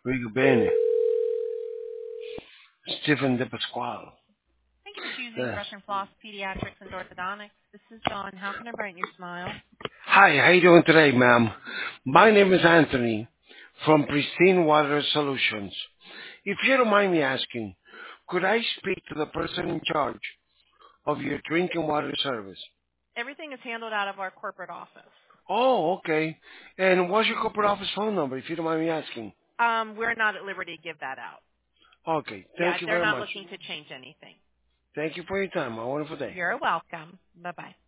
Rigo bene. Stephen De Pasquale. Thank you for choosing Yes. Brush and Floss Pediatrics and Orthodontics. This is Dawn. How can I brighten your smile? Hi, how you doing today, ma'am? My name is Anthony from Pristine Water Solutions. If you don't mind me asking, could I speak to the person in charge of your drinking water service? Everything is handled out of our corporate office. Oh, okay. And what's your corporate office phone number, if you don't mind me asking? We're not at liberty to give that out. Okay, Yeah, thank you they're very not much. looking to change anything. Thank you for your time. Have a wonderful day. You're welcome. Bye-bye.